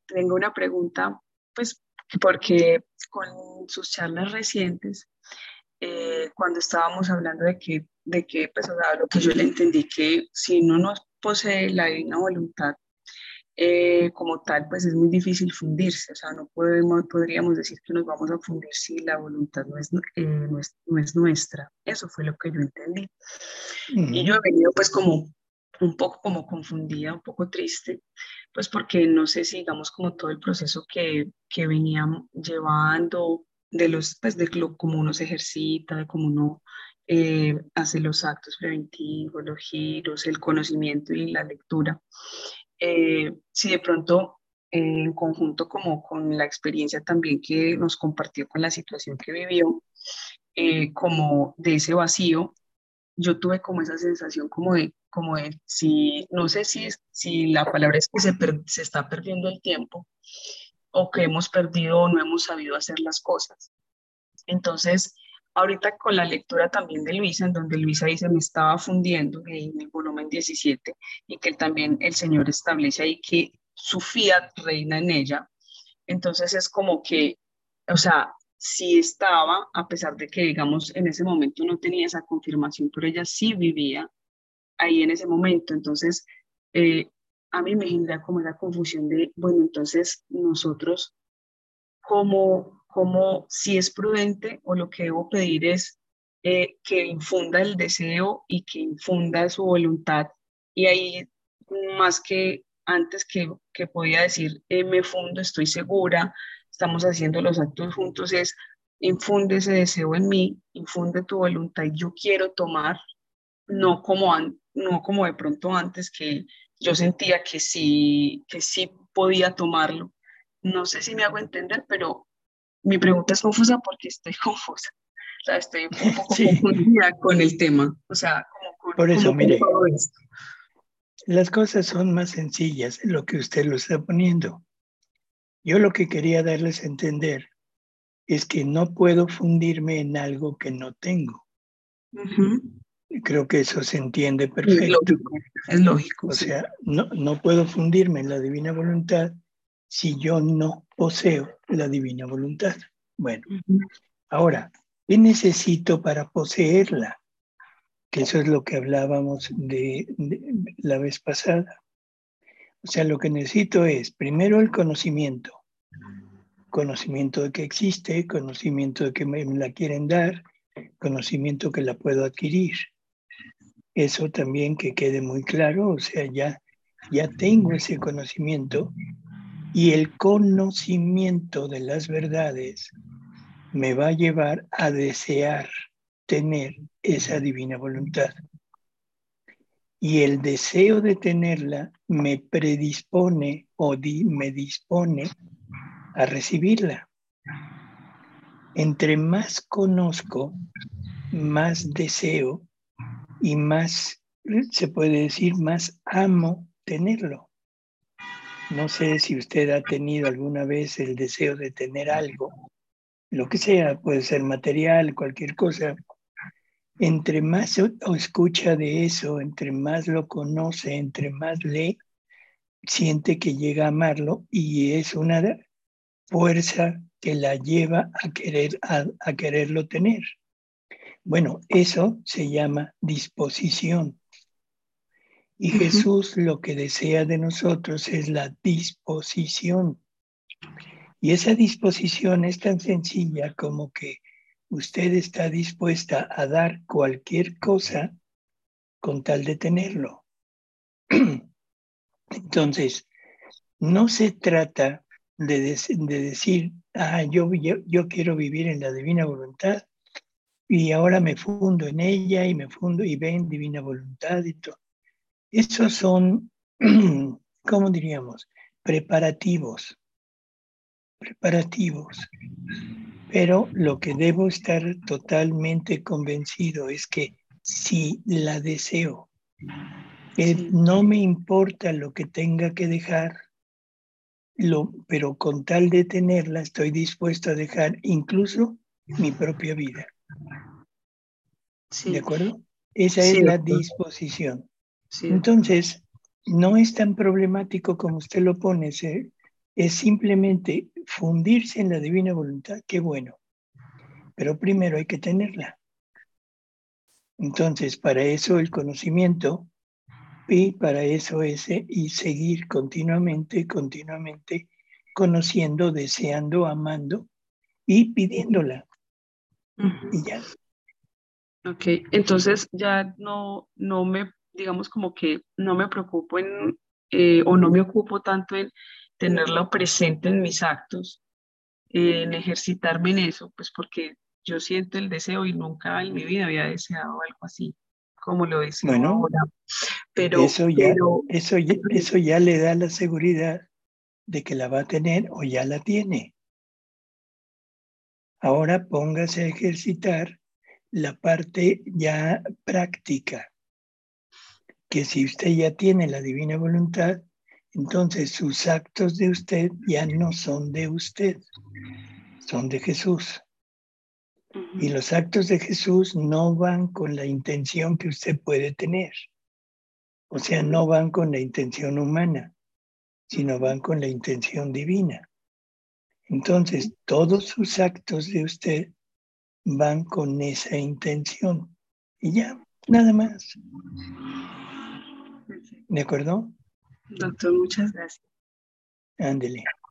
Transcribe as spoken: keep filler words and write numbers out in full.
tengo una pregunta, pues porque con sus charlas recientes, eh, cuando estábamos hablando de que, de que, pues, o sea, lo que yo le entendí, que si uno no posee la divina voluntad, eh, como tal, pues es muy difícil fundirse, o sea, no podemos, podríamos decir que nos vamos a fundir si la voluntad no es, eh, no es, no es nuestra. Eso fue lo que yo entendí. Y yo Ujú. he venido pues como un poco como confundida, un poco triste, pues porque no sé si digamos como todo el proceso que, que veníamos llevando de los, pues de lo, cómo uno se ejercita, de cómo uno eh, hace los actos preventivos, los giros, el conocimiento y la lectura. Eh, si de pronto eh, en conjunto como con la experiencia también que nos compartió con la situación que vivió, eh, como de ese vacío, yo tuve como esa sensación como de, como de, si, no sé si, es, si la palabra es que se, per- se está perdiendo el tiempo o que hemos perdido o no hemos sabido hacer las cosas. Entonces, ahorita con la lectura también de Luisa, en donde Luisa dice, me estaba fundiendo en el volumen diecisiete y que él también el Señor establece ahí que su fiat reina en ella. Entonces es como que, o sea, sí estaba, a pesar de que, digamos, en ese momento no tenía esa confirmación, pero ella sí vivía ahí en ese momento. Entonces, eh, a mí me genera como esa confusión de, bueno, entonces nosotros, ¿cómo, cómo si es prudente o lo que debo pedir es eh, que infunda el deseo y que infunda su voluntad? Y ahí, más que antes que, que podía decir, eh, me fundo, estoy segura, estamos haciendo los actos juntos, es infunde ese deseo en mí, infunde tu voluntad y yo quiero tomar, no como, an- no como de pronto antes que yo sentía que sí, que sí podía tomarlo. No sé si me hago entender, pero mi pregunta es confusa porque estoy confusa. O sea, estoy un poco Sí, confundida con el tema. O sea, como con, por eso, como con mire, todo esto. las cosas son más sencillas en lo que usted lo está poniendo. Yo lo que quería darles a entender es que no puedo fundirme en algo que no tengo. Ujú. Y creo que eso se entiende Es perfecto. lógico, es lógico, O sí. sea, no, no puedo fundirme en la divina voluntad si yo no poseo la divina voluntad. Bueno, Ujú. ahora, ¿qué necesito para poseerla? Que eso es lo que hablábamos de, de la vez pasada. O sea, lo que necesito es primero el conocimiento, conocimiento de que existe, conocimiento de que me la quieren dar, conocimiento que la puedo adquirir. Eso también que quede muy claro, o sea, ya, ya tengo ese conocimiento y el conocimiento de las verdades me va a llevar a desear tener esa divina voluntad. Y el deseo de tenerla me predispone o di, me dispone a recibirla. Entre más conozco, más deseo y más, se puede decir, más amo tenerlo. No sé si usted ha tenido alguna vez el deseo de tener algo, lo que sea, puede ser material, cualquier cosa. Entre más o escucha de eso, entre más lo conoce, entre más lee, siente que llega a amarlo y es una fuerza que la lleva a, querer, a, a quererlo tener. Bueno, eso se llama disposición. Y Ujú. Jesús lo que desea de nosotros es la disposición. Y esa disposición es tan sencilla como que usted está dispuesta a dar cualquier cosa con tal de tenerlo. Entonces, no se trata de, de, de decir, ah, yo, yo, yo quiero vivir en la divina voluntad y ahora me fundo en ella y me fundo y ven divina voluntad y todo. Esos son, ¿cómo diríamos? Preparativos, preparativos. Pero lo que debo estar totalmente convencido es que si la deseo, que Sí. no me importa lo que tenga que dejar, lo, pero con tal de tenerla estoy dispuesto a dejar incluso mi propia vida. ¿De Sí, acuerdo? Esa sí, es de la acuerdo. disposición. Sí, de acuerdo. Entonces, no es tan problemático como usted lo pone. Se, es simplemente fundirse en la divina voluntad, qué bueno. Pero primero hay que tenerla. Entonces, para eso el conocimiento y para eso ese y seguir continuamente, continuamente conociendo, deseando, amando y pidiéndola. Ujú. Y ya. Ok, entonces ya no, no me, digamos como que no me preocupo en, eh, o no me ocupo tanto en tenerlo presente en mis actos, eh, en ejercitarme en eso, pues porque yo siento el deseo y nunca en mi vida había deseado algo así, como lo deseo Bueno, ahora. Pero, eso ya, pero, eso ya, eso ya le da la seguridad de que la va a tener o ya la tiene. Ahora póngase a ejercitar la parte ya práctica, que si usted ya tiene la divina voluntad, entonces sus actos de usted ya no son de usted, son de Jesús. Y ujú, los actos de Jesús no van con la intención que usted puede tener. O sea, no van con la intención humana, sino ujú, van con la intención divina. Entonces, todos sus actos de usted van con esa intención. Y ya, nada más. perfecto. ¿De acuerdo? Doctor, muchas gracias. Ándele.